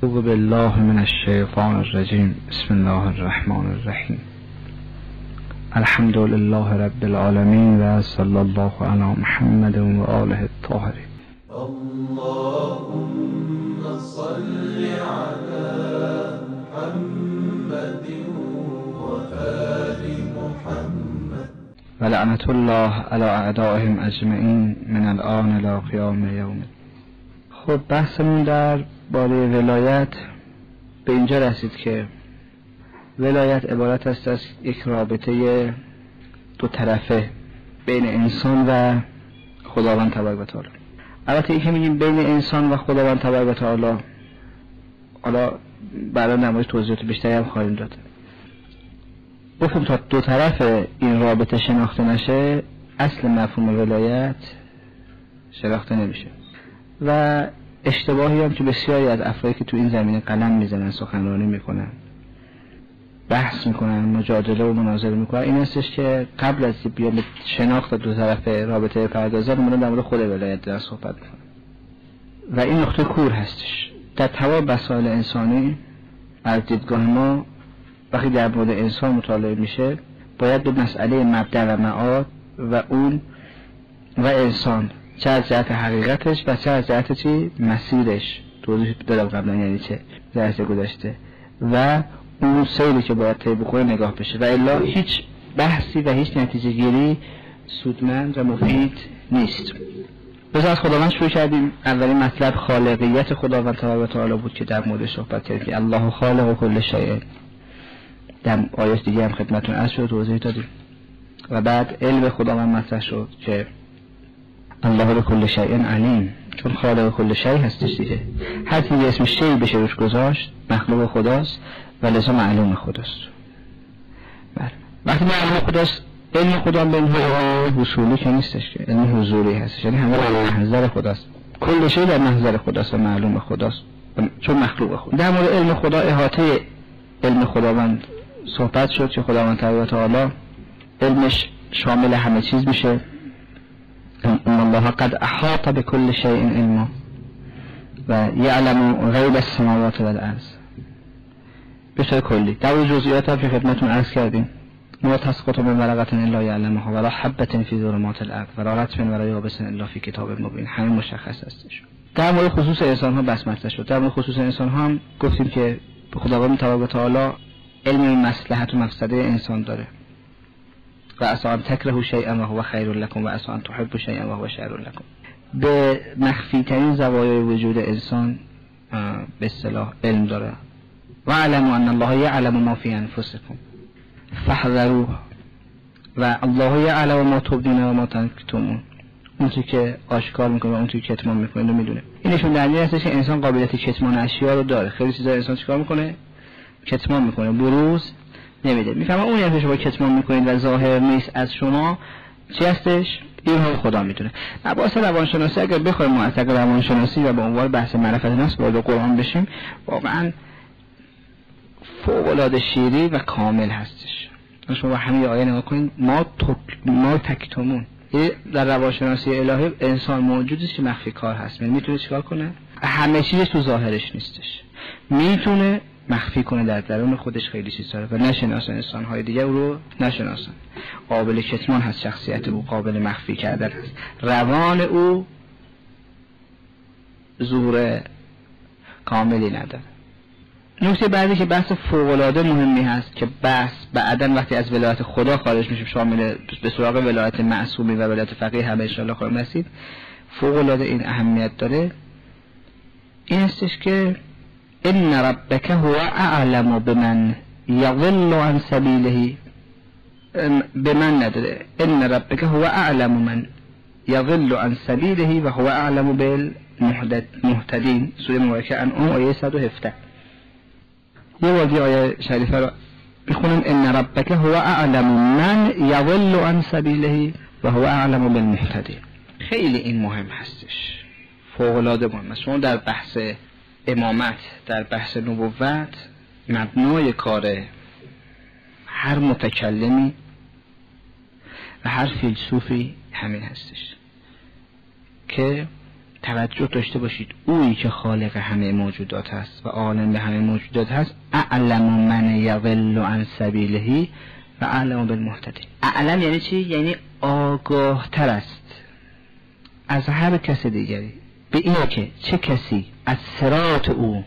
اعوذ بالله من الشیطان الرجیم. بسم الله الرحمن الرحیم. الحمد لله رب العالمین و صلی الله علی محمد و آله الطاهرین. اللهم صل على محمد و آل محمد و لعنت الله علی اعدائهم اجمعین من الآن الی قیام یوم. خب بحثمون در باره ولایت به اینجا رسید که ولایت عبارت است از یک رابطه دو طرفه بین انسان و خداوند تبارک و تعالی. البته این که میگیم بین انسان و خداوند تبارک و تعالی، حالا برای نمایش توضیحات بیشتری هم خواهیم داد. گفتم تا دو طرف این رابطه شناخته نشه اصل مفهوم ولایت شناخته نمیشه. و اشتباهی هم که بسیاری از افرادی که تو این زمینه قلم میزنن، سخنرانی میکنن، بحث میکنن، مجادله و مناظره میکنن، این هستش که قبل از بیان به شناخت دو طرف رابطه پردازه میمونن در مورد خود ولایت دارن صحبت میکنن و این نقطه کور هستش. در تمام مسائل انسانی از دیدگاه ما وقتی در مورد انسان مطالعه میشه باید به مسئله مبدأ و معاد و اون و انسان، چه از جهت حقیقتش و چه از جهت چی مسیرش، توضیح دادم قبلا یعنی چه جهت گذشته و اون سیری که باید طی بکنه نگاه بشه و الا هیچ بحثی و هیچ نتیجه گیری سودمند و مفید نیست. بذار از خداوند شروع کردیم. اولین مطلب خالقیت خداوند تبارک و تعالی بود که در موردش صحبت کردیم که الله خالق کل شیء. در آیات دیگه هم خدمتتون عرض شد توضیح دادیم. و بعد علم خداوند مطرح شد که الله بكل شیء علیم، چون خالق کل شیء هستش دیگه. هر چیزی اسم شیء بشه روش گذاشت مخلوق خداست و لذا معلوم خداست. بله. وقتی معلوم خداست، علم خدا به این حصولی که نیستش که علم حضوری هستش، یعنی همه در محضر خداست. کل شیء در محضر خداست و معلوم خداست چون مخلوق خدا. در مورد علم خدا، احاطه علم خداوند صحبت شد که خداوند تبارک و تعالی علمش شامل همه چیز میشه. ان الله قد احاط بكل شيء علما و یعلم غیب السماوات والارض. به طور کلی در جزئیات هم که خدمتتون عرض کردیم، ما تسقط من ورقة الا یعلمها ولا حبة فی ظلمات الارض ولا رطب ولا یابس الا فی کتاب مبین. همین مشخص هستش. در مورد خصوص انسان ها بس مطرح شد. در مورد خصوص انسان ها هم گفتیم که خداوند تبارک و تعالی علم مصلحت و مفسده انسان داره و عسى ان تکرهوا شیئا و هو خیر لكم و عسى ان تحبوا شیئا و هو شر لكم. به مخفی ترین زوایای وجود انسان به اصطلاح علم داره. و علموا ان الله یعلم ما فی انفسکم فاحذروه و الله یعلم ما تبدون و ما تکتمون. اون چیزی که آشکار میکنه و اون چیزی که کتمان میکنه رو میدونه. اینشون دلیل هستش که انسان قابلیت کتمان اشیا رو داره. خیلی چیزا انسان چیکار میکنه؟ کتمان میکنه، بروز نمیده. میفهمم اون یعنی شما کتمان میکنید و ظاهر نیست از شما چی هستش؟ این هم خدا میدونه. بحث روانشناسی اگر بخوایم معتق روانشناسی و به عنوان بحث معرفت نفس وارد قرآن بشیم، واقعا فوق العاده شیری و کامل هستش. شما همین آیه نگاه کنید، ما تکتمون. در روانشناسی الهی انسان موجودی که مخفی کار هست، یعنی میتونه چیکار کنه؟ همه چیزش تو ظاهرش نیستش، میتونه مخفی کنه در درون خودش خیلی چیز داره و نشناسن انسان‌های دیگه رو نشناسن. قابل کتمان هست شخصیت او، قابل مخفی کردن هست. روان او ظهور کاملی نداره. نکته بعدی که بحث فوق‌العاده مهمی هست که بحث بعداً وقتی از ولایت خدا خارج میشه شامل به سراغ ولایت معصومی و ولایت فقیه هم ان شاء الله خواهیم رسید، فوق‌العاده این اهمیت داره. این هستش که ان ربک هو اعلم بمن یضل عن سبیله. بمن نداره، ان ربک هو اعلم من یضل عن سبیله و هو اعلم بالمهتدین. سوره مبارکه انعام آیه 117. یه بار دیگه آیه شریفه رو بخونم. ان ربک هو اعلم من یضل عن سبیله و هو اعلم بالمهتدین. خیلی این مهم هستش، فوق العاده مهم است. شما در بحث امامت، در بحث نبوت، مبنای کار هر متکلمی و هر فیلسوفی همین هستش که توجه داشته باشید اویی که خالق همه موجودات هست و عالم به همه موجودات هست اعلم من یضل عن سبیله و اعلم بالمهتدین. اعلم یعنی چی؟ یعنی آگاه تر است از هر کس دیگری به اینه که چه کسی از صراط او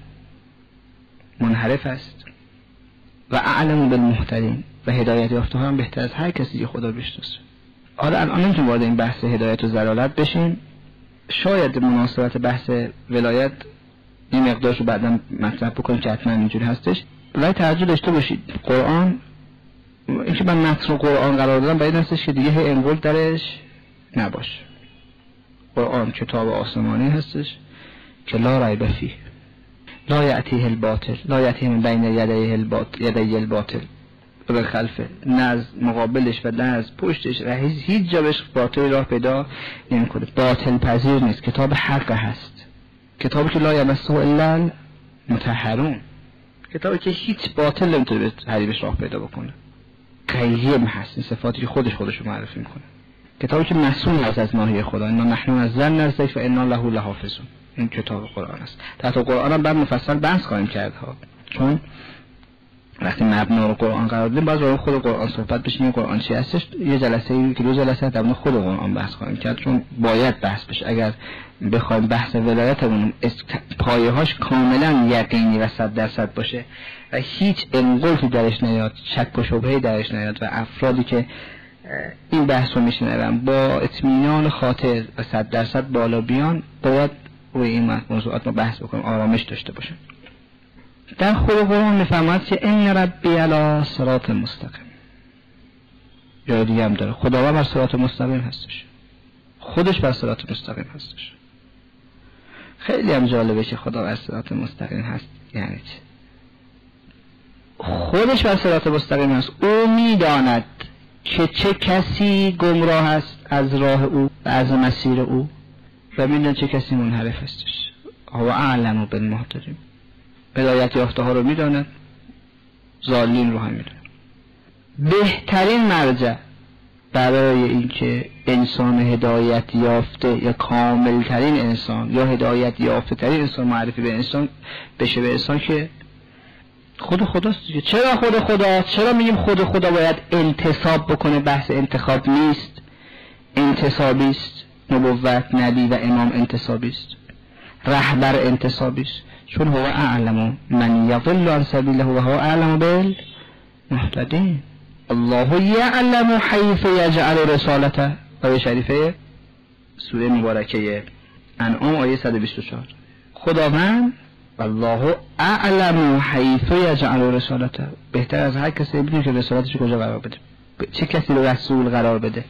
منحرف است و اعلم بالمهتدین و هدایت یافته ها هم بهتر از هر کسی که خدا بشناسه. حالا الان نمیتونیم وارد این بحث هدایت و ضلالت بشیم، شاید مناسبت بحث ولایت این مقدارش رو بعدا مطرح بکنیم که حتما اینجوری هستش. ولی توجه داشته باشید قرآن، اینکه من متن قرآن قرار دادم برای این هستش که دیگه هی انقل درش نباشه. قرآن کتاب آسمانی هستش که لا ریب فیه لا یأتیه الباطل لا یأتیه من بین یدی الباطل و خلفه، نه از مقابلش و نه از پشتش و هیچ جا بهش باطل راه پیدا نمی‌کنه. باطل پذیر نیست، کتاب حق هست، کتابی که لا یمسه الا المطهرون، کتابی که هیچ باطل نمیتونه به حریفش راه پیدا بکنه. قیم هست، این صفاتی که خودش رو معرفی میکنه. کتابی که مسئول از ناحیه خدا، انا نحن نزلنا الذکر و انا له لحافظون. این کتاب قرآن است. تحت قرآن هم بعد مفصل بحث خواهیم کرد ها، چون وقتی مبنا رو قرآن قرار دادیم باز رو خود قرآن صحبت بشیم. قرآن چی هستش؟ یه جلسه که دو جلسه در مورد خود قرآن بحث خواهیم کرد، چون باید بحث بشه. اگر بخوایم بحث ولایتمون پایه‌هاش کاملا یقینی و 100% باشه و هیچ انقلابی درش نیاد، شک و شبهه‌ای درش نیاد و افرادی که این بحث رو میشنون با اطمینان خاطر و 100% بالا بیان، باید روی این موضوعات ما بحث بکنیم، آرامش داشته باشیم. در خود قرآن میفرماید که ان ربی علی صراط مستقیم. جای دیگه هم داره خداوند بر صراط مستقیم هستش، خودش بر صراط مستقیم هستش. خیلی هم جالبه که خدا بر صراط مستقیم هست. یعنی چی؟ خودش بر صراط مستقیم هست، او میداند که چه کسی گمراه است از راه او و از مسیر او و میداند چه کسی منحرف هستش. هو اعلم بالمهتدین. هدایت یافته ها رو میداند، ضالین رو هم میداند. بهترین مرجع برای اینکه انسان هدایت یافته یا کامل ترین انسان یا هدایت یافته ترین انسان معرفی به انسان بشه به انسان که خود خداست. چرا خود خدا؟ چرا میگیم خود خدا باید انتصاب بکنه؟ بحث انتخاب نیست، انتصابی است. نبوت، نبی و امام انتصابی است، رهبر انتصابی است. چون هو اعلم من یضل عن سبیله و هو اعلم بالمهتدین. الله یعلم حیث یجعل رسالته. آیه شریفه سوره مبارکه انعام آیه 124. خداوند والله اعلم حیث یجعل رسالته، بهتر از هر کسی بدونه که رسالتش کجا قرار بده، چه کسی رو رسول قرار بده،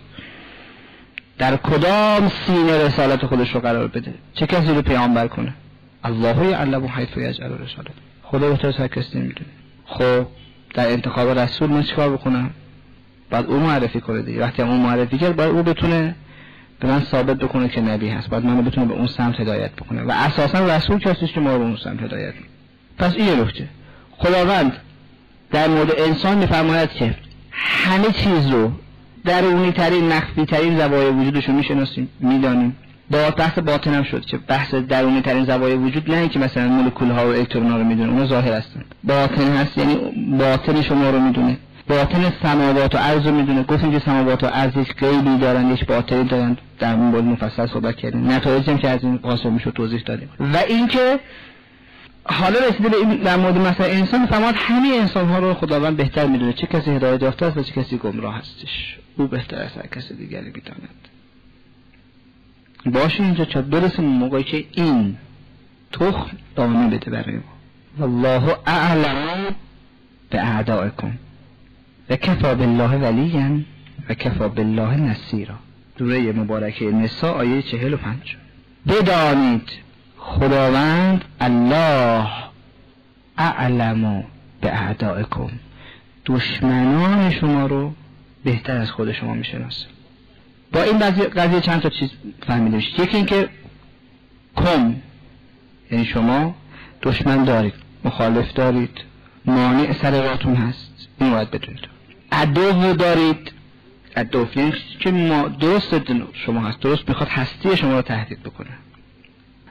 در کدام سینه رسالت خودش رو قرار بده، چه کسی رو پیامبر کنه. الله یعلم حیث یجعل رسالته. خدا بهتر از هر کسی میدونه. خب در انتخاب رسول من چیکار بکنم؟ بعد اون معرفی کنه دیگه. وقتی اون معرفی کرد باید او بتونه به من ثابت بکنه که نبی هست، باید منو بتونه به اون سمت هدایت بکنه و اساسا رسول کسی که ما رو به اون سمت هدایت میکنه. پس این نکته. خداوند در مورد انسان میفرماید که همه چیز رو درونی ترین مخفی ترین زوایای وجودش رو میشناسیم، میدانیم. با بحث باطن هم شد که بحث درونی ترین زوایای وجود نه اینکه مثلا مولکول ها و الکترون ها رو میدونه، اونا ظاهر هستن. باطن هست یعنی باطن شما رو میدونه، باطن سماوات و ارض رو میدونه. گفتیم که سماوات و ارض یک غیبی دارن، یک باطنی دارن، در مورد مفصل صحبت کردیم، نتایجی هم که از این قاسم میشد توضیح دادیم. و اینکه حالا رسیده به این در مورد مثلا انسان، فهمید همه انسان ها رو خداوند بهتر میدونه، چه کسی هدایت یافته است و چه کسی گمراه هستش. او بهتر از هر کسی دیگری میداند. باشه اینجا چه برسیم موقعی که این تخم دانه بده برای ما. والله اعلم باعدائکم و کفا بالله ولیا و کفا بالله نصیرا. سوره مبارکه نساء آیه 45. بدانید خداوند الله اعلم باعدائکم، دشمنان شما رو بهتر از خود شما میشناسه. با این قضیه چند تا چیز فهمیده میشه. یکی اینکه کم یعنی شما دشمن دارید، مخالف دارید، مانع سر راهتون هست، این باید بدونید. عدو دارید، عدو یعنی که ما درست شما هست، درست میخواد هستی شما رو تهدید بکنه.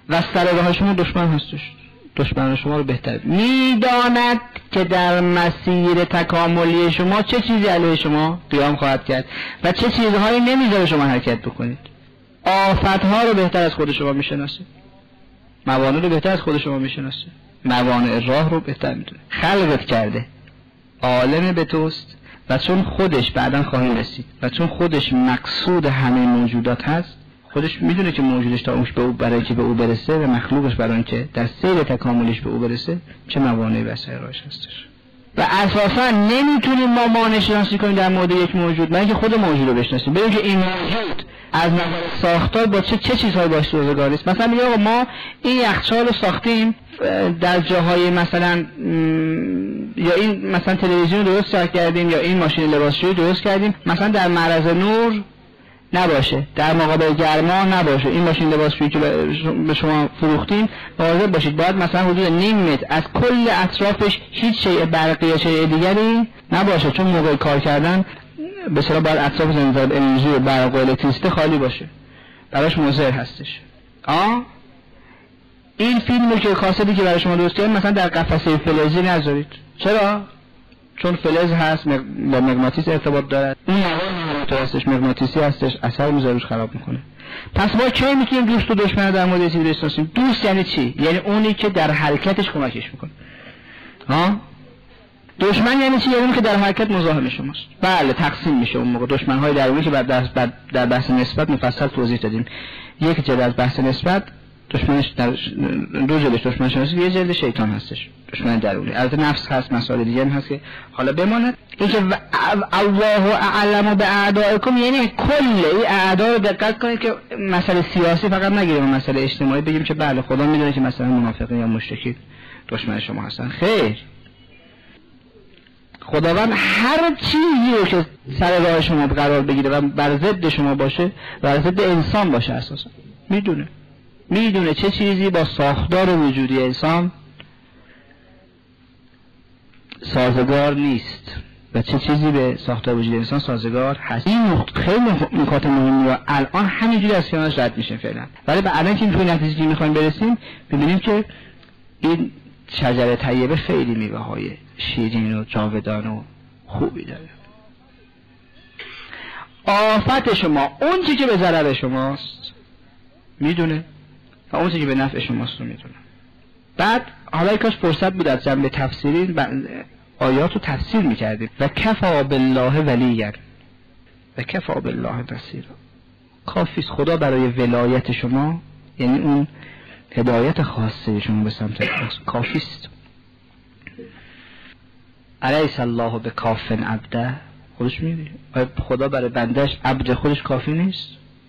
و سر راه شما دشمن هستش، دشمن شما رو بهتر میداند که در مسیر تکاملی شما چه چیزی علیه شما قیام خواهد کرد و چه چیزهایی نمیذاره شما حرکت بکنید. آفتها رو بهتر از خود شما میشناسه، موانع رو بهتر از خود شما میشناسه، موانع راه رو بهتر میدونه. خلقت کرده، عالم به توست و چون خودش بعداً خواهیم رسید و چون خودش مقصود همه موجودات هست، خودش میدونه که موجودش تا اونش به او برای که به او برسه و مخلوقش برای اینکه در سیر تکاملش به او برسه چه موانعی واسه راهش هستش. و اساسا نمیتونیم ما مانع شناسی کنیم در مورد یک موجود مگر اینکه خود موجود رو بشناسیم، ببینیم که این موجود از نظر ساختار با چه چیزهایی باش سازگار است. مثلا میگه آقا ما این یخچال رو ساختیم در جاهای مثلا یا این مثلا تلویزیون رو درست کردیم یا این ماشین لباسشویی درست کردیم مثلا در معرض نور نباشه، در مقابل گرما نباشه. این ماشین لباسشویی که به شما فروختیم مواظب باشید باید مثلا حدود نیم متر از کل اطرافش هیچ شیء برقی یا شیء دیگری نباشه، چون موقع کار کردن به اصطلاح باید اطراف زنده انرژی و برق و الکتریسیته خالی باشه، براش مضر هستش. این فیلمو که کاستی که برای شما درست کردیم مثلا در قفسه فلزی نذارید. چرا؟ چون فلز هست، با مغناطیس ارتباط دارد، اون نوار هستش، مغناطیسی هستش، اثر میذاره روش خراب میکنه. پس ما کی میتونیم دوست و دشمن در مورد چیزی بشناسیم؟ دوست یعنی چی؟ یعنی اونی که در حرکتش کمکش میکنه. دشمن یعنی چی؟ یعنی که در حرکت مزاحم شماست. بله تقسیم میشه اون موقع دشمن‌های درونی که در بحث نسبت مفصل توضیح دادیم. یک جلد از بحث نسبت دشمنش در دو جلدش دشمن شناسی، یه جلد شیطان هستش، دشمن درونی. البته نفس هست، مسائل دیگه هم هست که حالا بماند. اینکه الله اعلم باعدائکم یعنی کل این اعدا رو دقت کنید که مسئله سیاسی فقط نگیریم، مسئله اجتماعی بگیم که بله خدا میدونه که مثلا منافقین یا مشرکین دشمن شما هستن. خیر، خداوند هر چیزی رو که سر راه شما قرار بگیره و بر ضد شما باشه، بر ضد انسان باشه، اساسا میدونه چه چیزی با ساختار وجودی انسان سازگار نیست و چه چیزی به ساختار وجودی انسان سازگار هست. این خیلی نکات مهمی و الان همینجوری از کنارش رد میشه فعلا، ولی بعداً که میخوایم نتیجه که میخوایم برسیم ببینیم که این شجره طیبه خیلی میوه های شیرین و جاودان و خوبی داره. آفت شما اون چی که به ضرر شماست میدونه و اون چی که به نفع شماست رو میدونه. بعد حالا کاش فرصت بود از جنبه تفسیری آیات رو تفسیر میکردیم. و کفا بالله ولیا و کفا بالله نصیرا. کافیست خدا برای ولایت شما، یعنی اون هدایت خاصه شما به سمت کافیست. الیس الله بکاف عبده، خودش میگه خدا برای بندش عبد خودش کافی نیست؟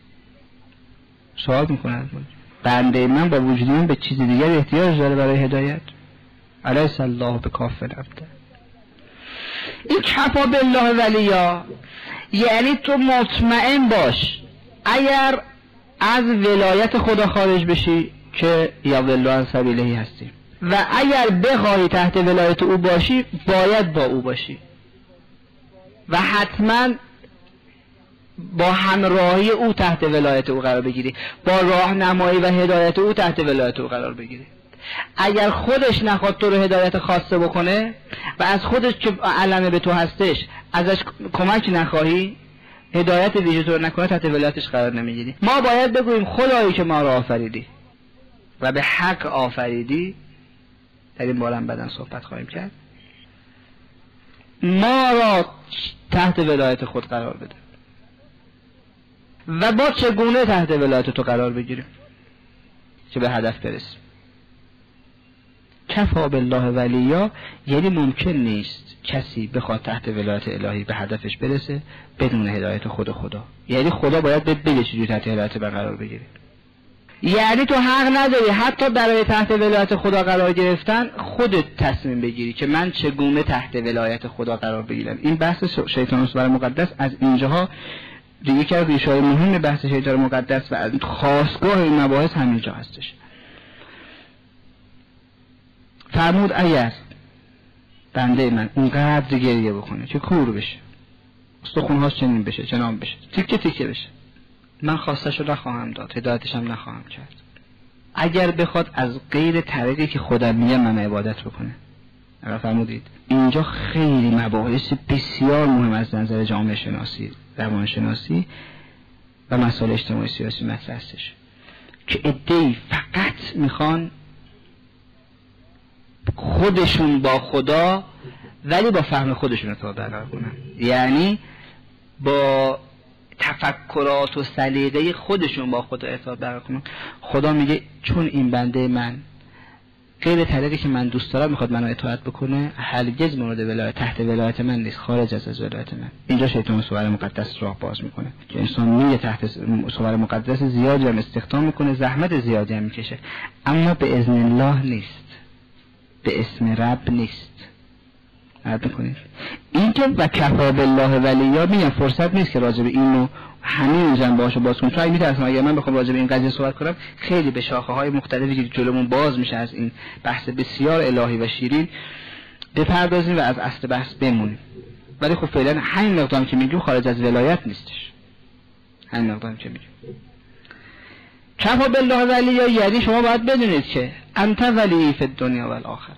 سوال میکنه بنده من با وجود من به چیز دیگر احتیاج داره برای هدایت؟ الیس الله بکاف عبده. این کفا بالله ولیا یعنی تو مطمئن باش اگر از ولایت خدا خارج بشی که یا ولو عن سبیله هستی و اگر بخواهی تحت ولایت او باشی باید با او باشی و حتما با همراهی او تحت ولایت او قرار بگیری، با راهنمایی و هدایت او تحت ولایت او قرار بگیری. اگر خودش نخواد تو رو هدایت خاصه بکنه و از خودش که علمه به تو هستش ازش کمک نخواهی، هدایت ویژه تو رو نکنه، تحت ولایتش قرار نمیگیری. ما باید بگوییم خدایی که ما را آفریدی و به حق آفریدی، در این بارم بعداً صحبت خواهیم کرد، ما را تحت ولایت خود قرار بده و با چگونه تحت ولایت تو قرار بگیریم که به هدف برسیم. کفا بالله ولیا یعنی ممکن نیست کسی بخواد تحت ولایت الهی به هدفش برسه بدون هدایت خدا. یعنی خدا باید بگه چجوری تحت هدایت من قرار بگیری. یعنی تو حق نداری حتی برای تحت ولایت خدا قرار گرفتن خودت تصمیم بگیری که من چگونه تحت ولایت خدا قرار بگیرم. این بحث شیطان اصبر مقدس از اینجاها دیگه که ریشه‌های مهم بحث شیطان مقدس و از خاصگاه این مباحث همینجا هستش. فرمود اگر بنده من اونقدر گریه بکنه که کور بشه، استخونهاش چنین بشه، چنان بشه، تیکه تیکه بشه، من خواستش رو نخواهم داد، هدایتش هم نخواهم کرد. اگر بخواد از غیر طریقی که خودم میگم من عبادت بکنه. اگر فرمودید اینجا خیلی مباحث بسیار مهم از نظر جامعه شناسی، روان شناسی و مسائل اجتماعی سیاسی مطرح هستش که عده‌ای فقط میخوان خودشون با خدا ولی با فهم خودشون ارتباط برقرار کنن، یعنی با تفکرات و سلیقه خودشون با خدا ارتباط برقرار کنن. خدا میگه چون این بنده من غیر طریقی که من دوست دارم میخواد منو اطاعت بکنه، هرگز مورد ولایت تحت ولایت من نیست، خارج از ولایت من. اینجا شیطان صور مقدس راه باز میکنه که انسان میگه تحت صور مقدس زیادی هم استخدام میکنه، زحمت زیادی هم میکشه، اما به اذن الله نیست، به اسم رب نیست. عرض میکنید این که و کفا بالله ولیا، میگم فرصت نیست که راجع به اینو همین جنبه‌اشو باز کنم، چون اگه میترسم اگه من بخوام راجع به این قضیه صحبت کنم خیلی به شاخه‌های مختلفی که جلومون باز میشه از این بحث بسیار الهی و شیرین بپردازیم و از اصل بحث بمونیم. ولی خب فعلا همین مقداری که میگیم خارج از ولایت نیستش، همین مقداری که میگیم کفا بالله ولیا، یعنی شما باید بدونید که انت ولی فی الدنیا و الاخره،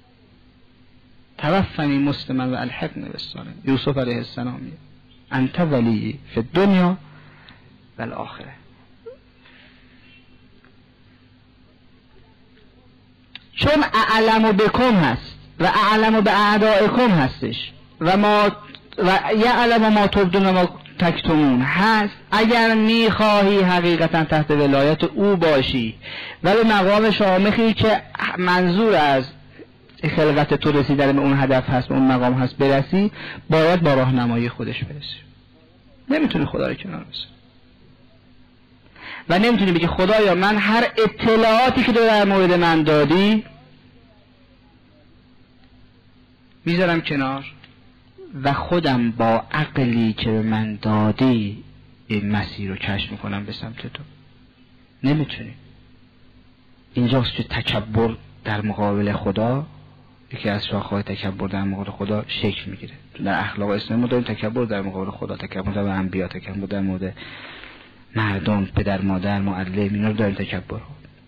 توفنی مسلما و الحقنی بالصالحین. یوسف علیه السلام انت ولی فی الدنیا و الاخره. چون اعلم بکم هست و اعلم به اعدائکم هستش و یعلم ما تبدون و ما تکتمون هست، اگر میخواهی حقیقتا تحت ولایت او باشی و به مقام شامخی که منظور از خلقت تو رسیدن به اون هدف هست، به اون مقام هست برسی، باید با راهنمایی خودش برسی. نمیتونی خدا رو کنار بذاری و نمیتونی بگی خدایا من هر اطلاعاتی که در مورد من دادی میذارم کنار و خودم با عقلی که به من دادی این مسیر رو کشف میکنم به سمت تو. نمیتونی. اینجاست که تکبر در مقابل خدا، یکی از شاخه‌های تکبر در مقابل خدا شکل میگیره. در اخلاق اسلامی ما داریم تکبر در مقابل خدا، تکبر در انبیا، تکبر در مورد مردم، پدر مادر، معلم، اینا رو داریم تکبر.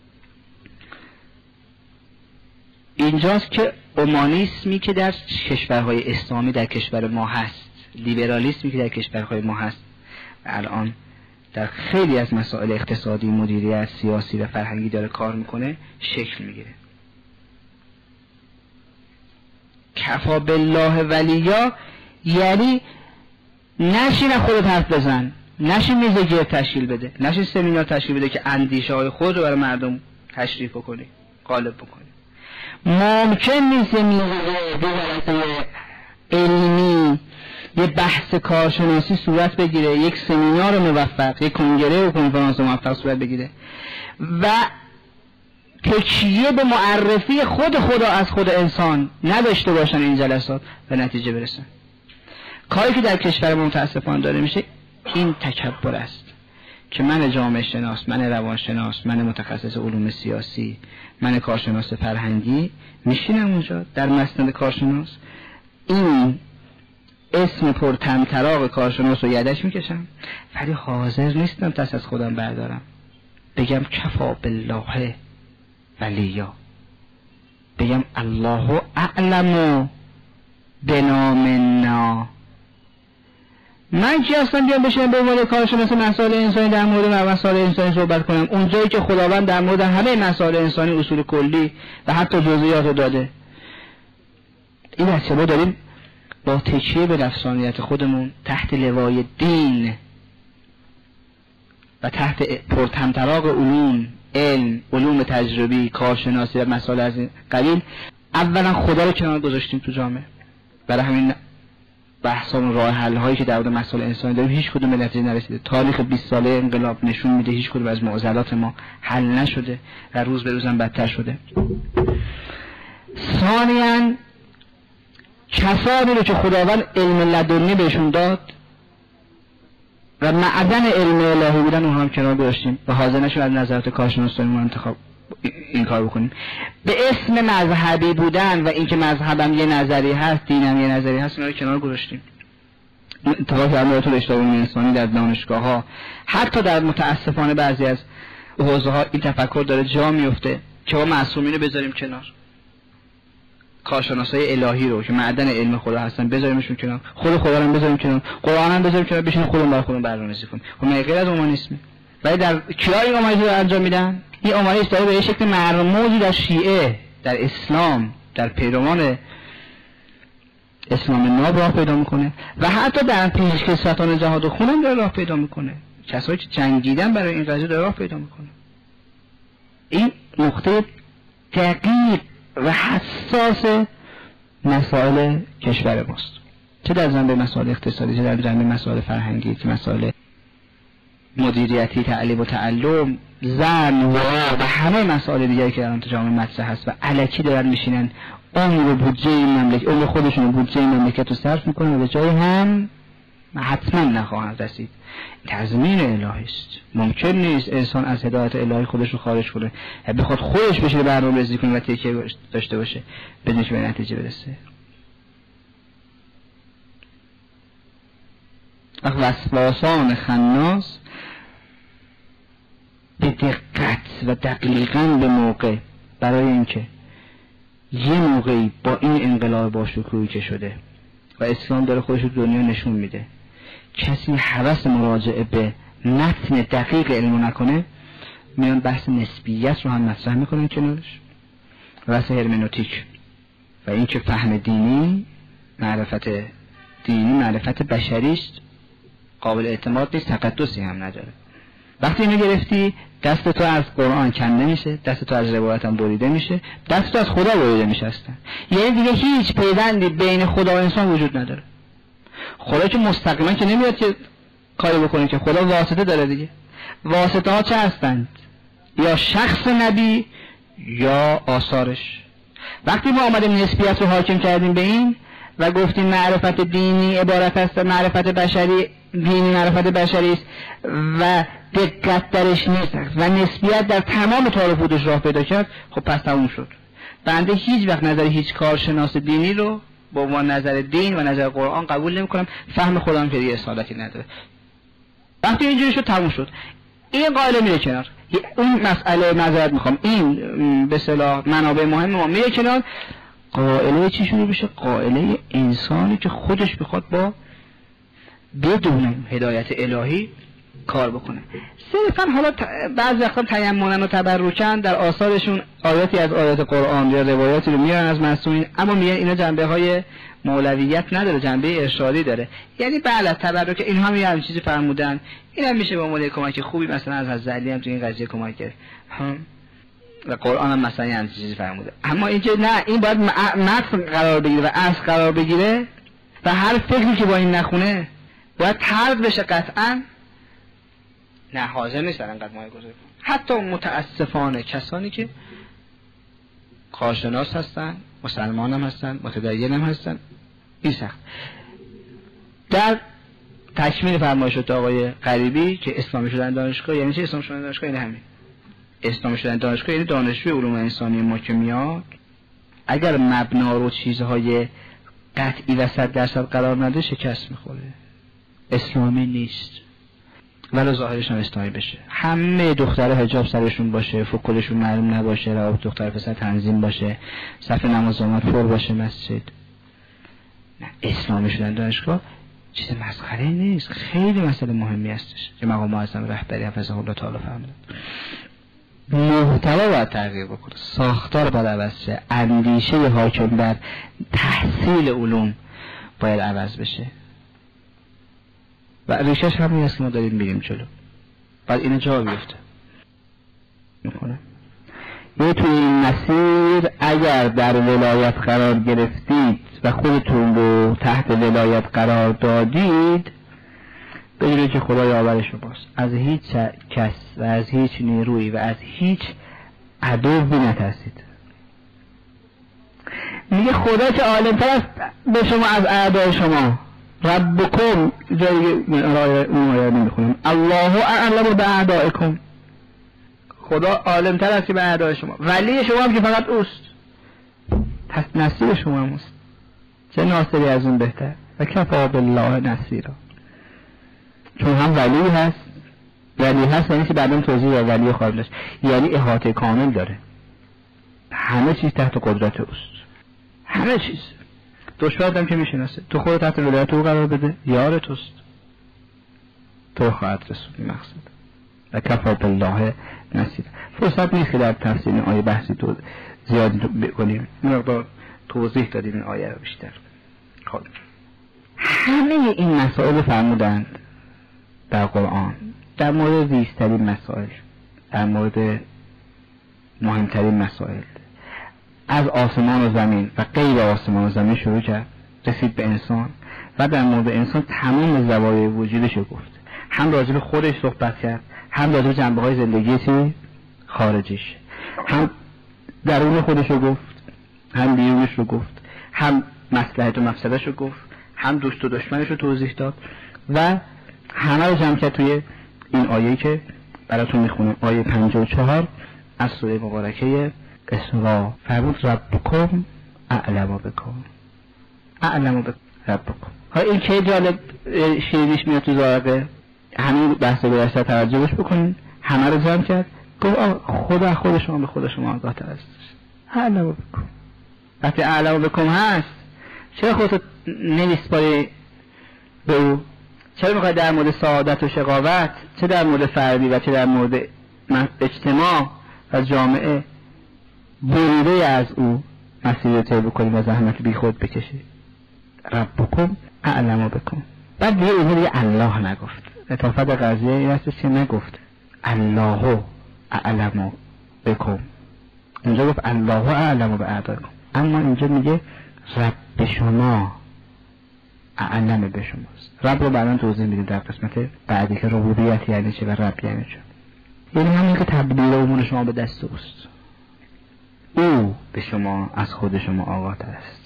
اینجاست که اومانیسمی که در کشورهای اسلامی در کشور ما هست، لیبرالیسمی که در کشورهای ما هست و الان در خیلی از مسائل اقتصادی، مدیریت، سیاسی و فرهنگی داره کار میکنه، شکل میگیره. کفا بالله ولیا یعنی نشین خودت حرف بزن، نشین میزه گیر تشکیل بده، نشین سمینار تشکیل بده که اندیشه های خود رو برای مردم تشریح بکنی، غالب بکنی. ممکن نیست یه میزه علمی، یه بحث کارشناسی صورت بگیره، یک سمینار موفق، یک کنگره و کنفرانس موفق صورت بگیره و تکیه به معرفی خود خدا از خود انسان نداشته باشن این جلسات و نتیجه برسن. کاری که در کشور ما متاسفانه داره میشه این تکبر است که من جامعه شناس، من روانشناس، من متخصص علوم سیاسی، من کارشناس فرهنگی میشینم اونجا در مسند کارشناس، این اسم پرطمطراق کارشناس رو یدش میکشم ولی حاضر نیستم دست از خودم بردارم بگم کفا بالله ولیا، بگم الله اعلم بنا منا. من کی هستم بیام بشینم به عنوان کارشناس مسائل انسانی در مورد مسائل انسانی صحبت کنم اونجایی که خداوند در مورد همه مسائل انسانی اصول کلی و حتی جزئیات رو داده؟ این است که ما داریم با تکیه به نفسانیت خودمون تحت لوای دین و تحت پرطمطراق علوم، علم، علوم تجربی، کارشناسی و مسائل از این قبیل اولا خدا رو کنار گذاشتیم تو جامعه. برای همین بحث و راه حل هایی که در مورد مسائل انسانی داریم هیچ کدوم به نتیجه نرسیده. تاریخ 20 ساله انقلاب نشون میده هیچ کدوم از معضلات ما حل نشده و روز به روز هم بدتر شده. ثانیاً کسانی رو که خداوند علم لدنی بهشون داد و معدن علم الهی بودن اونها هم کنار گذاشتیم و حاضر نشون از نظرات کارشناسانمون انتخاب این کار بکنیم. به اسم مذهبی بودن و اینکه مذهبم یه نظری هست، دینم یه نظری هست، اینا رو کنار گذاشتیم. اتفاقی در مورد رشته علوم انسانی در دانشگاه‌ها، حتی در متاسفانه بعضی از حوزه ها این تفکر داره جا میفته که ما معصومین رو بذاریم کنار، کارشناسای الهی رو که معدن علم خدا هستن بذاریمشون کنار، خود خدا رو بذاریم کنار، قرآن هم بذاریم کنار، بشین خودمون برای خودمون برنامه‌ریزی کنیم. خب مگه غیر از اومانیسمه؟ ولی در کیا این اومانیسم رو انجام میدن؟ این اومانیسم داره به شکل مرموزی در شیعه، در اسلام، در پیروان اسلام ناب راه پیدا میکنه و حتی در پیشکسوتان جهاد و خون هم داره راه پیدا میکنه. کسایی که جنگیدن برای این قضیه داره راه پیدا میکنه. این نقطه دقیق و حساس مسائل کشور ماست، چه در جنبه مسائل اقتصادی، چه در جنبه مسائل فرهنگی، چه مسائل مدیریتی، تعلیم و تعلم، زن و همه مسائل دیگری که در تو جامعه مطرح هست و الکی دارن میشینن عمر بودجه این مملکت، عمر خودشون بودجه این مملکت رو صرف میکنن و به جای هم حتما نخواهند رسید. تضمین الهی است. ممکن نیست انسان از هدایت الهی خودش رو خارج کنه، بخواد خودش بشه برنامه‌ریزی کنه و تکیه داشته باشه بدون که به نتیجه برسه. وسواسان خناس به دقت و دقیقاً به موقع، برای اینکه یه موقعی با این انقلاب باشکوهی که شده و اسلام داره خودش رو دنیا نشون میده، کسی هوس مراجعه به متن دقیق علم نکنه، میان بحث نسبیت رو هم مطرح میکنن کنارش، بحث هرمنوتیک و این که فهم دینی، معرفت دینی معرفت بشری است، قابل اعتماد نیست، تقدسی هم نداره. وقتی اینو گرفتی دست تو از قرآن کنده میشه، دست تو از روایت هم بریده میشه، دست تو از خدا بریده میشه هستن. یعنی دیگه هیچ پیوندی بین خدا و انسان وجود نداره. خدا که مستقیما که نمیاد که کاری بکنه، که خدا واسطه داره دیگه. واسطه ها چه هستند؟ یا شخص نبی یا آثارش. وقتی ما آمدیم نسبیت رو حاکم کردیم به این و گفتیم معرفت دینی عبارت است معرفت بشری، دینی معرفت بشری است و دقت درش نیست و نسبیت در تمام تار و پودش راه پیدا کرد، خب پس تموم شد. بنده هیچ وقت نظر هیچ کارشناس دینی رو با عنوان نظر دین و نظر قرآن قبول نمی کنم. فهم خودم که دیگه اصالتی نداره. وقتی اینجوری شد تموم شد. این قائله میره کنار. اون مسئله معذرت میخوام، این به اصطلاح منابع مهم ما میره کنار. قائله چی شروع بشه؟ قائله انسانی که خودش بخواد با بدون هدایت الهی کار بکنه. صرفا حالا بعضی وقتا تیممن و تبرکن در آثارشون آیاتی از آیات قرآن یا روایاتی رو میارن از معصومین، اما میگن اینا جنبه های مولویت نداره، جنبه ارشادی داره. یعنی بله تبرک اینها هم یه چیزی فرمودن، اینم میشه به عنوان کمک خوبی مثلا از حضرت علی هم تو این قضیه کمک کرد و قرآن هم مثلا یه چیزی فرموده. اما اینکه نه، این باید متن قرار بگیره و اصل قرار بگیره و هر فکری که با این نخونه باید طرد بشه قطعا. نه حاضر نیستن انقدر مایه گذاری کنن. حتی متاسفانه کسانی که کارشناس هستن، مسلمان هم هستن، متدین هم هستن، این سخت. در تکمیل فرمایشات آقای غریبی که اسلامی شدن دانشگاه، یعنی چه اسلامی شدن دانشگاه؟ یعنی همین اسلامی شدن دانشگاه، یعنی دانشجوی علوم انسانی ما که میاد اگر مبنا رو چیزهای قطعی و 100% قرار نده شکست میخوره، اسلامی نیست. ولی ظاهرش هم اسلامی بشه، همه دخترها حجاب سرشون باشه، فکلشون معلوم نباشه، روابط دختر پسر تنظیم باشه، صف نماز آمد پر باشه مسجد. نه، اسلامی شدن دانشگاه چیز مسخره نیست، خیلی مسئله مهمی هستش که مقام معظم رهبری حفظه الله تعالی فرمودن. محتوا باید تغییر بکنه، ساختار باید عوض شه، اندیشه حاکم بر تحصیل علوم باید عوض بشه و ریشش همین است که ما داریم میریم جلو. بعد اینو جا بیفته میکنه. یه توی این مسیر اگر در ولایت قرار گرفتید و خودتون رو تحت ولایت قرار دادید، بدونید که خدا یاور شماست. از هیچ کس و از هیچ نیروی و از هیچ عدوی نترسید. میگه خدا که عالم‌تر است به شما از اعدای شما. ربکم جایی آیه نمیخونم، الله اعلم باعدائکم، خدا عالم‌تر است که به اعدای شما. ولی شما هم که فقط اوست، پس نصیر شما هم اوست. چه ناصری از اون بهتر؟ و کفا بالله نصیرا. چون هم ولی هست، ولی هست یعنی که بعداً توضیح و ولی خواهیم داشت، یعنی احاطه کامل داره، همه چیز تحت قدرت اوست، همه چیز. دشمنت هم که میشناسه، تو خود تحت ولایت او قرار بده، یار توست، تو خواهد رسول مقصد و کفا بالله نصیر. فرصت نیست که در تفسیر این آیه بحثی تو زیادی بکنیم، مقدار توضیح دادیم این آیه رو بیشتر. خب همه این مسائل فرمودند در قرآن در مورد ریزترین مسائل، در مورد مهمترین مسائل، از آسمان و زمین و غیر آسمان و زمین شروع کرد، رسید به انسان و در مورد انسان تمام زوایای وجودش رو گفت. هم راجع به خودش صحبت کرد، هم راجع به جنبه‌های زندگی خارجیش، هم درون خودش رو گفت، هم بیرونش رو گفت، هم مصلحت و مفسدش رو گفت، هم دوست و دشمنش رو توضیح داد و همه رو جمع کرد توی این آیه‌ای که براتون میخونم، آیه 54 از سوره مبارکه اسراء. فرمود ربکم اعلم بکم، اعلم ربکم. این که جالب شیریش میاد تو زارقه، همین بحث گذشته توجهش بکنین، همه رو جمع کرد، گفت خدا خود شما به خود شما آگاه تر است. اعلم بکم، وقتی اعلم بکم هست چرا خودت نمیسپاری به او؟ چرا میخوای در مورد سعادت و شقاوت، چه در مورد فردی و چه در مورد اجتماع و جامعه، بریده از او مسیر طی بکنی و زحمت بی خود بکشی؟ ربکم اعلم بکم. بعد دیگه اونها دیگه الله نگفت. لطافت قضیه این است که نگفت الله اعلم بکم، اینجا گفت الله اعلم باعداکم، اما اینجا میگه رب شما اعلم به شماست. رب رو بعداً توضیح میدیم در قسمت بعدی که ربوبیت یعنی چه و رب یعنی چه. یعنی همین که تدبیر امور شما به دست اوست، او به شما از خود شما آگاه تر است.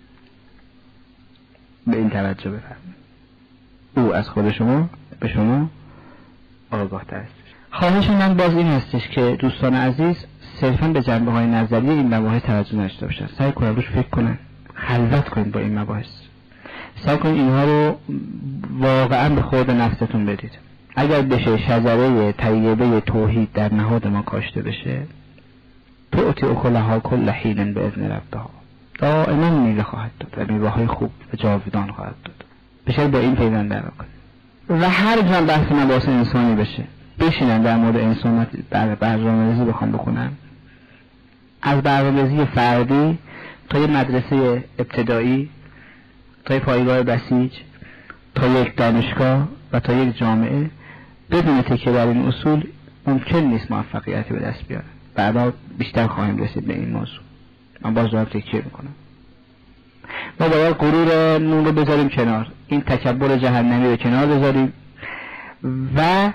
به این توجه بفرمایید، او از خود شما به شما آگاه تر است. خواهش من باز این هستش که دوستان عزیز صرفاً به جنبه های نظری این مباحث توجه نشته باشن، سعی کنن روش فکر کنن، خلوت کنید با این مباحث، سعی کنید اینها رو واقعاً به خود نفستون بدید. اگر بشه شجره طیبه توحید در نهاد ما کاشته بشه، تؤتی اکلها کل حین باذن ربها، دائما میوه خواهد داد و میوه های خوب و جاودان خواهد داد. بشه با این پیوند در کنید و هر جا بحث مباحث انسانی بشه بشینن در مورد انسانیت برنامه‌ریزی بخوام بکنن، از برنامه‌ریزی فردی تا یه مدرسه ابتدایی، تا یه پایگاه بسیج، تا یک دانشگاه و تا یک جامعه، بدون تکیه بر این اصول ممکن نیست موفقیتی به دست بیاره. بعدا بیشتر خواهیم رسید به این موضوع. من باز دارم تکیه میکنم. ما باید غرورمون رو بذاریم کنار، این تکبر جهنمی رو کنار بذاریم و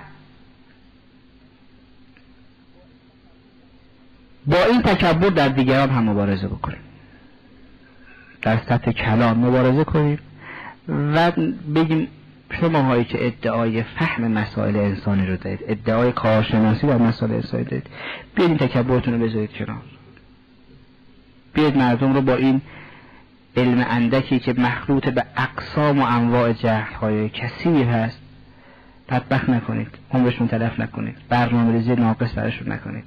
با این تکبر در دیگران هم مبارزه بکنیم، در سطح کلام مبارزه کنیم و بگیم شماهایی که ادعای فهم مسائل انسانی رو دارید، ادعای کارشناسی در مسائل انسانی دارید، بیاید این تکبرتون رو بذارید کنار، بیاید مردم رو با این علم اندکی که مخلوط به اقسام و انواع جهل‌های کثیر هست بدبخت نکنید، عمرشون تلف نکنید، برنامه‌ریزی ناقص براشون نکنید.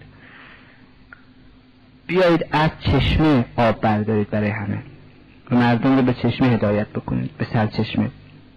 بیایید از چشمه آب بردارید برای همه و مردم رو به چشمه هدایت بکنید، به سرچشمه.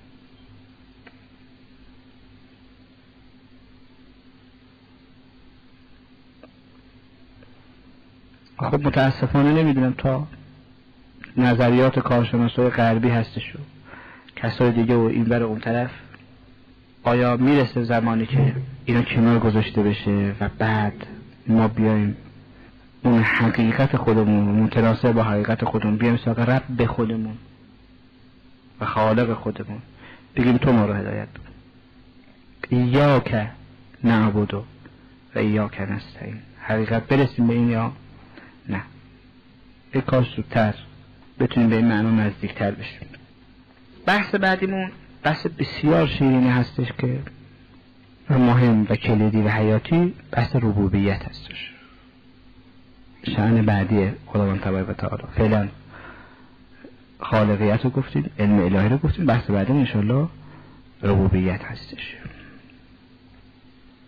خب متاسفانه نمیدونم تا نظریات کارشناسای غربی هستش و کسای دیگه و این بر اون طرف آیا میرسه زمانی که اینا کنار گذاشته بشه و بعد ما بیایم اون حقیقت خودمون متناسب با حقیقت خودمون بیایم سراغ رب به خودمون و خالق خودمون بگیم تو ما رو هدایت بکن، ایاک نعبد و ایاک نستعین. حقیقت برسیم به این یا نه؟ یک کاش زودتر بتونیم به این معنی نزدیکتر بشیم. بحث بعدیمون بحث بسیار شیرینی هستش که مهم و کلیدی و حیاتی، بحث ربوبیت هستش، شأن بعدی خداوند تبارک و تعالی. فعلا خالقیت رو گفتیم، علم الهی رو گفتیم، بحث بعدی انشالله ربوبیت هستش.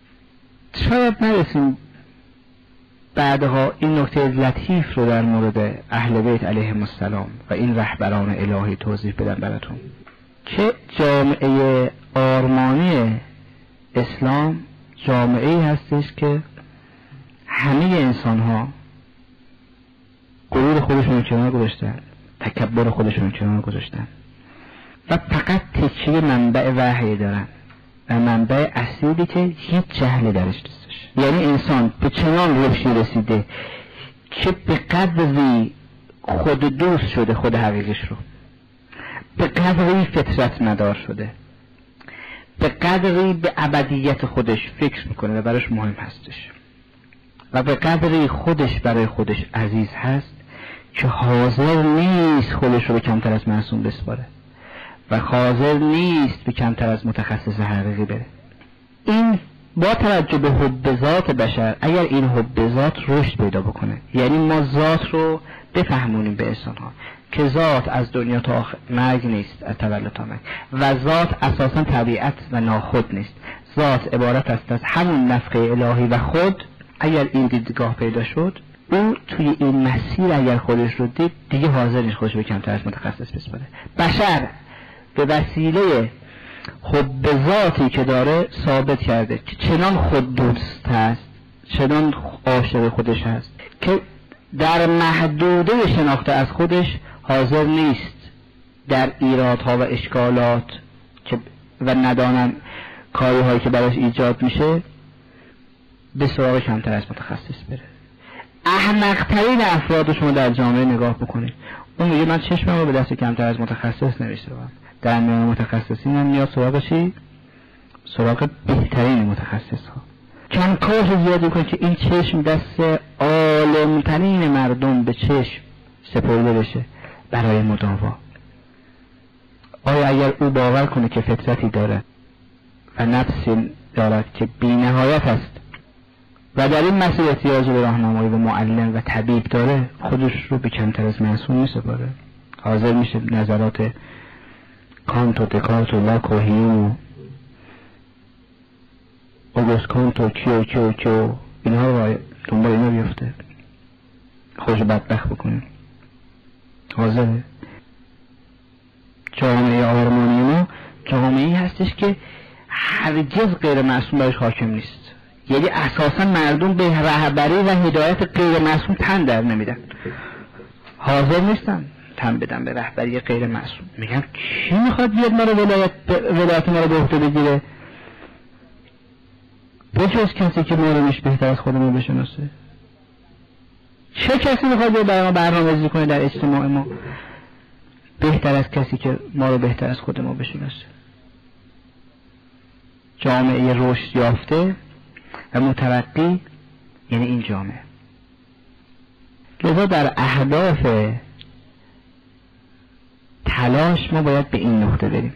شاید نرسیم بعدها این نکته لطیف رو در مورد اهل بیت علیهم السلام و این رهبران الهی توضیح بدم براتون که جامعه آرمانی اسلام جامعه هستش که همه انسان ها غرور خودشون کنار گذاشتن، تکبر خودشون کنار گذاشتن و فقط تکیه منبع وحی دارن و منبع اصیلی که هیچ جهلی درش نیستش. یعنی انسان به چنان رشدی رسیده که به قدری خود دوست شده خود حقیقیش رو، به قدری فطرت مدار شده، به قدری به ابدیت خودش فکر میکنه و براش مهم هستش و به قدری خودش برای خودش عزیز هست که حاضر نیست خودش رو به کمتر از معصوم بسپاره و حاضر نیست به کمتر از متخصص حقیقی بره. این با توجه به حب ذات بشر، اگر این حب ذات رشد پیدا بکنه، یعنی ما ذات رو بفهمونیم به انسان ها که ذات از دنیا تا مرگ نیست، از تولد تا مرگ، و ذات اساسا طبیعت و ناخود نیست، ذات عبارت است از همون نفخه الهی و خود. اگر این دیدگاه پیدا شد، او توی این مسیر اگر خودش رو دید دیگه حاضر نیست خودش به کمتر از متخصص بسپاره. بشر به وسیله حب ذاتی که داره ثابت کرده که چنان خود دوست هست، چنان عاشق خودش هست که در محدوده شناخته از خودش حاضر نیست در ایرادها و اشکالات و ندانم کاری هایی که براش ایجاد میشه به سراغ کمتر از متخصص بره. احمق‌ترین افراد شما در جامعه نگاه بکنید، اون میگه من چشمم رو به دست کمتر از متخصص نمی‌شوام. در میان متخصصین هم میاد سراغ چی؟ سراغ بهترین متخصص ها. کم کاش زیاد میکنه که این چشم دست عالمترین مردم به چشم سپرده بشه برای مداوا. آیا اگر او باور کنه که فطرتی داره و نفسی دارد که بی نهایت است و در این مسیر احتیاج به راهنمایی و معلم و طبیب داره، خودش رو به کمتر از معصوم میسپاره، حاضر میشه نظرات کانت و دکارت و لاک و هیوم و اوگوست کانت و کیو اینها رو دنبال اینا بیفته، خودش بدبخت بکنه. حاضره. جامعه آرمانی ما جامعه هستش که هرگز غیر معصوم برش حاکم نیست. یعنی اساسا مردم به رهبری و هدایت غیر معصوم تن در نمیدن، حاضر نیستن تن بدن به رهبری غیر معصوم. میگن کی میخواد بیاد ما رو ولایت ما رو به عهده بگیره بجز کسی که ما رو میشه بهتر از خودمون بشناسه؟ چه کسی میخواد بیاد برای ما برنامه‌ریزی کنه در اجتماع ما بهتر از کسی که ما رو بهتر از خود ما بشناسه؟ جامعه رشد یافته و مترقی یعنی این جامعه. لذا در اهداف تلاش ما باید به این نقطه بریم.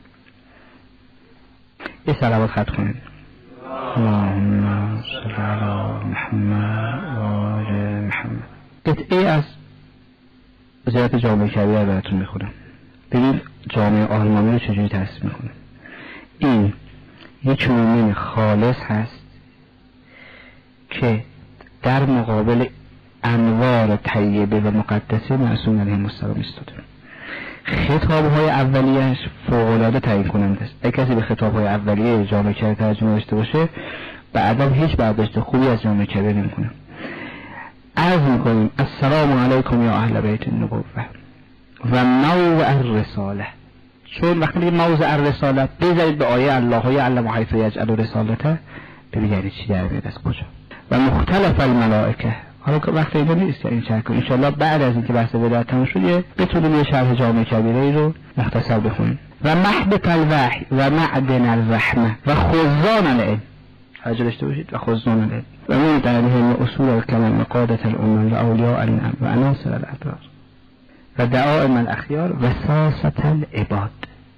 یه صلوات ختم کنیم. اللهم صل علی محمد و آل محمد. قطعه از وزارت جامعه کبیره براتون میخونم. ببین جامعه آلمانی رو چجوری تصمیم میکنه. این یک مومن خالص هست که در مقابل انوار طیبه و مقدسه معصوم علیهم السلام ایستاده. خطاب‌های اولیه‌اش فوق‌العاده تعیین کننده است. اگه کسی به خطاب‌های اولیه جامعه کبیر ترجمه داشته باشه بعداً هیچ برداشت خوبی از جامعه کبیر نمی‌کنه. عرض می‌کنیم السلام علیکم یا اهل بیت النبوة و موضع الرساله. چون وقتی میگه موضع الرساله بذارید به آیه الله یعلم حیث یجعل رسالته، ببینید چی در میاد از کجا. و مختلف الملائکه. حالا وقت اینجا نیست که این چک کنیم. انشاءالله بعد از اینکه بحث ولایت تموم شد بتونیم یه شرح جامعه کبیره ای رو مختصر بخونیم. و محبت الوحی و معدن الرحمه و خزان العلم. حاجه داشته باشید و خزان العلم و من تعلیهم اصول الکمال مقادة الامم و اولیاء النعم و عناصر الابرار و دعائم الاخیار و سیاست العباد.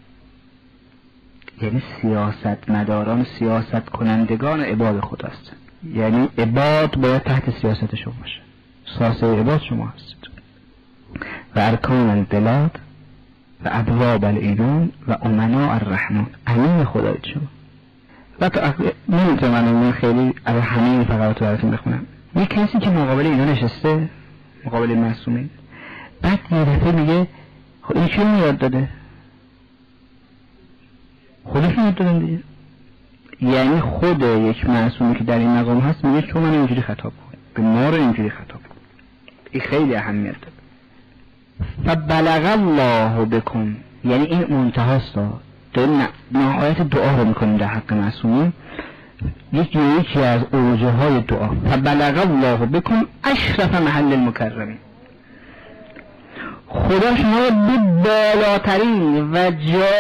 یعنی سیاست مداران، سیاست کنندگان عباد خدا هستند. یعنی عباد باید تحت سیاست شما باشه. سیاست عباد شما هستید. و ارکان البلاد و ابواب الایمان و امناء الرحمن، امین خدای شما. نمیتونم من خیلی از همه این فقرات رو براتون بخونم. یه کسی که مقابل اینا نشسته، مقابل معصومین، بعد یه دفعه میگه خب این چی رو یاد داده؟ خودشون یاد دادن دیگه. یعنی خود یک معصومی که در این مقام هست میگه چون من اینجوری خطاب کن، به ما رو اینجوری خطاب کن. این خیلی اهمیت داره. فبلغ الله بكم، یعنی این منتهاست. داریم نهایت دعا رو میکنیم در حق معصومین. یکی از اوجه های دعا فبلغ الله بكم اشرف محل المکرمین، خدا شما رو به بالاترین و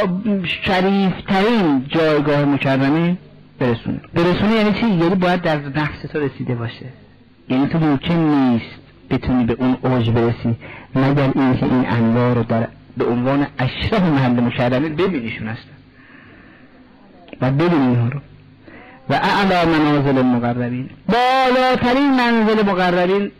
شریفترین جایگاه مکرمین برسونه. یعنی چی؟ یعنی باید در نفس تو رسیده باشه. یعنی تو ممکن نیست بتونی به اون اوج برسی مگر اینکه این انوار رو به عنوان اشرف محل مکرمین ببینیشون هستن و ببینی اینها رو. و اعلی منازل المقربین، بالاترین منزل مقربین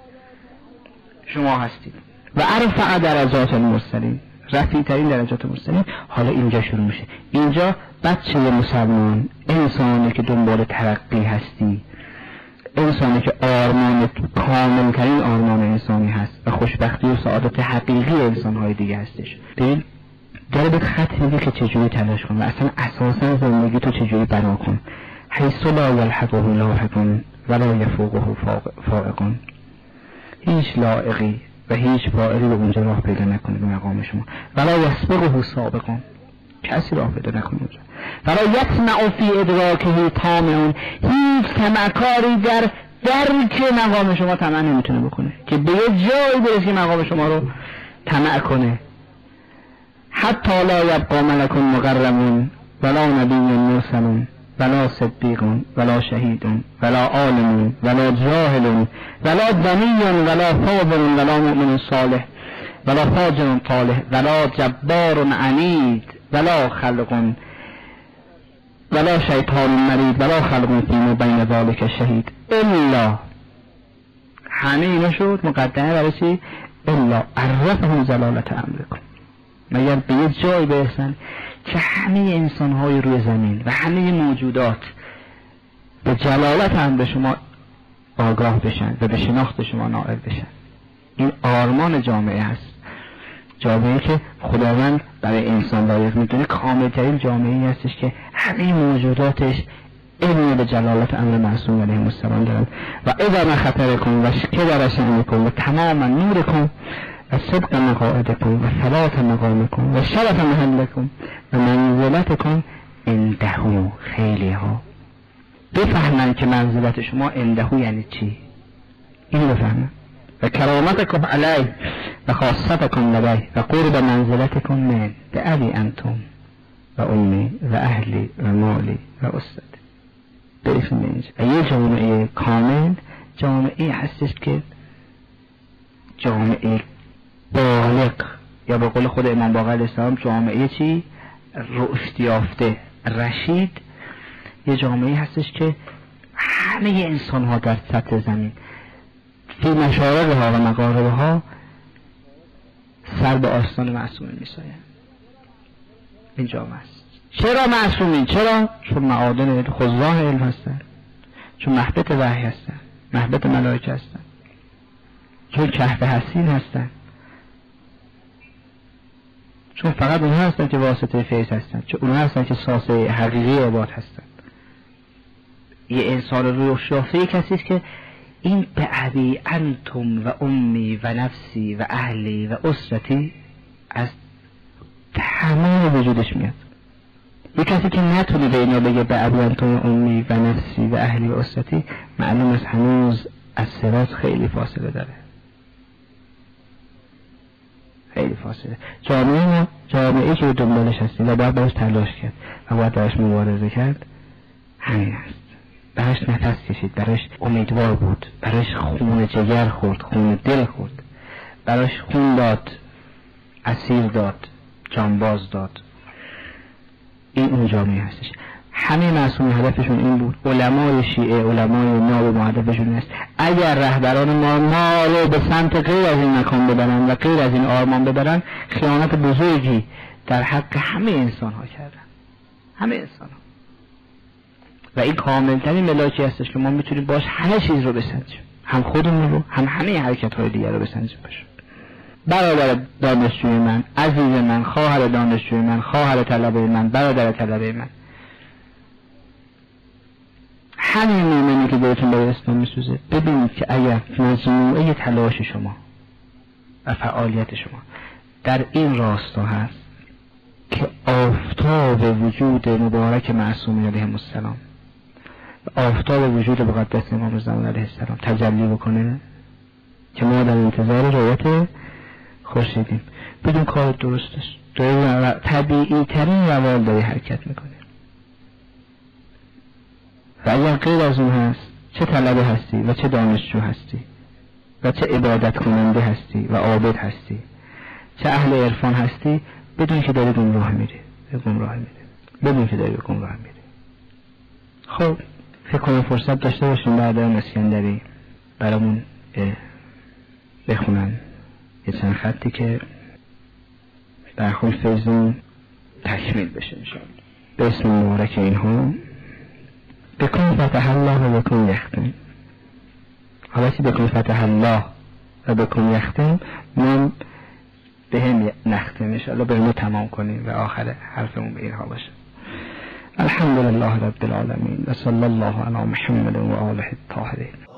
شما هستید. و ارفع درجات المرسلین، رفیع ترین درجات مرسلین. حالا اینجا شروع میشه. اینجا بچه مسلمان، انسانی که دنبال ترقی هستی، انسانی که آرمان کامل ترین آرمان انسانی هست و خوشبختی و سعادت حقیقی انسانهای دیگه هستش. ببین داره بهت خط میده که چجوری تلاش کن و اصلا اساسا زندگی تو چجوری بنا کن. حیث لا یلحقه لاحق ولا یفوقه فائق، هیچ لائقی و هیچ فائقی به اونجا راه پیدا نکنه به مقام شما. ولا یسبقه سابق، کسی راه پیدا نکنه اونجا. ولا یطمع فی ادراکه طامع، هیچ طمعکاری در درک مقام شما طمع نمیتونه بکنه که به یه جایی برسه که مقام شما رو طمع کنه. حتی لا یبقى ملک مقربون ولا نبی مرسل ولا صدیق ولا شهید ولا عالم ولا جاهل ولا ذمی ولا فاضل ولا مؤمن صالح ولا فاجر طالح ولا جبار عنید ولا خلق ولا شیطان مرید ولا خلق فیما بین ذلک شهید الا، همه اینا شد مقدمه برای چی؟ الا عرفهم جلالت امرکم، مگر به یه جای برسن که همه انسان‌های روی زمین و همه موجودات به جلالت امر شما آگاه بشن و به شناخت شما نائل بشن. این آرمان جامعه هست، جامعه که خداوند برای انسان لایق میدونه کاملترین جامعه هستش که همه موجوداتش علم به جلالت امر معصوم علیه السلام دارن. و اذا خطرکم و کبر شأنکم و تمام نورکم و صدق مقاعدکم و ثبات مقامکم و شرف محلکم و منزلتکم عنده، خیلی ها بفهمن که منزلت شما عنده یعنی چی، این بفهمن. و کرامتکم علیه و خاصتکم لدیه و قرب منزلتکم من بأبی انتم و امی و اهلی و مالی و اسرتی. بفهمید یه جامعه کامل جامعه هستش که جامعه بالغ، یا به قول خود امام باقر علیه السلام جامعه چی؟ رشد یافته، رشید. یه جامعه هستش که همه انسان ها در سطح زمین فی مشارقها و مغاربها سر به آستان معصومین میساین. این جامعه است. چرا معصومین؟ چرا؟ چون معادن خضاع علم هستن، چون محبت وحی هستن، محبت ملائکه هستن، چون کهف حسین هستن، چون فقط اونها هستن که واسطه فیض هستن، چون اونها هستن که ساسه حقیقی عباد هستن. یه انسان روی شافه کسی است که این به ابی انتم و امی و نفسی و اهلی و اسرتی از تمام وجودش میاد. یه کسی که نتونه به اینا بگه به ابی انتم و امی و نفسی و اهلی و اسرتی، معلوم است هنوز از صراط خیلی فاصله داره، خیلی فاصله. جامعه که دنبالش هستیم و باید باش تلاش کرد و باید باش مبارزه کرد، همین است. براش نفس کشید، براش امیدوار بود، براش خون جگر خورد، خون دل خورد، براش خون داد، اسیر داد، جانباز داد. این اون جامعه هستش. همه معصومین هدفشون این بود. علمای شیعه، علمای ناب ما هدفشون است اگر رهبران ما رو به سمت غیر از این مکان ببرن و غیر از این آرمان ببرن، خیانت بزرگی در حق همه انسان ها کردن. همه انسان ها. و این کاملترین ملاکی هستش که ما میتونیم باش همه چیز رو بسنجیم، هم خودمون رو هم همه حرکت های دیگر رو بسنجیم باشه. برادر دانشجوی من، عزیز من، خواهر دانشجوی من، خواهر طلبه من، برادر طلبه من، همین مومنی که دلتون برای اسلام میسوزه، ببینید که اگر مجموعه تلاش شما و فعالیت شما در این راستا هست که آفتاب وجود مبارک معصوم علیه السلام و آفتاب وجود مقدس امام زمان علیه السلام تجلی بکنه، که ما در انتظار رویت خورشیدیم، بدون کار درستش داری طبیعی ترین روال داری حرکت میکنه. و اگر غیر از اون هست، چه طلبه هستی و چه دانشجو هستی و چه عبادت کننده هستی و عابد هستی، چه اهل عرفان هستی، بدون که داری گمراه میری، بدون که داری گمراه میری. خب فکر کنم فرصت داشته باشیم بعد از اسکندری برامون بخونن یه چند خطی که در خود فیضون تکمیل بشه انشاءالله. به اسم مبارک اینها بکن فتح الله و بکن یختم. حالا که بکن فتح الله و بکن یختم، من به هم نختم انشاءالله، به همه تمام کنیم و آخر حرفمون به اینها باشه. الحمدلله رب العالمین و صلی الله علی محمد و آله الطاهرین.